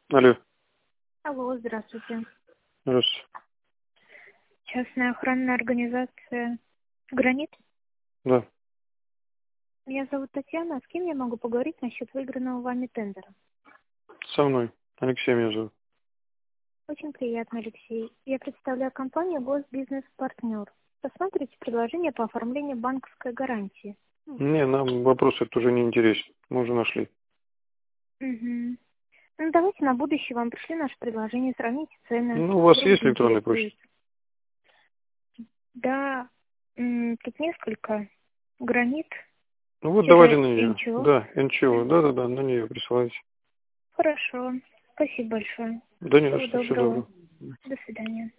Алло, Алло, здравствуйте. здравствуйте. Частная охранная организация «Гранит». Да, Меня зовут Татьяна. С кем я могу поговорить насчет выигранного вами тендера? со мной. Алексей меня зовут. Очень приятно, Алексей. Я представляю компанию «Госбизнес-партнер». Посмотрите предложение по оформлению банковской гарантии. Не, нам вопрос этот уже не интересен. Мы уже нашли. Угу. Ну, давайте на будущее вам пришли наше предложение, сравните цены. Ну, у вас Вдруг есть электронная почта? заинтересует. Да, тут несколько. «Гранит» Ну вот давайте тире на нее. «НЧО». Да, НЧО. Да, на нее присылайте. Хорошо. Спасибо большое. Да не за Всего что, всего доброго. доброго. До свидания.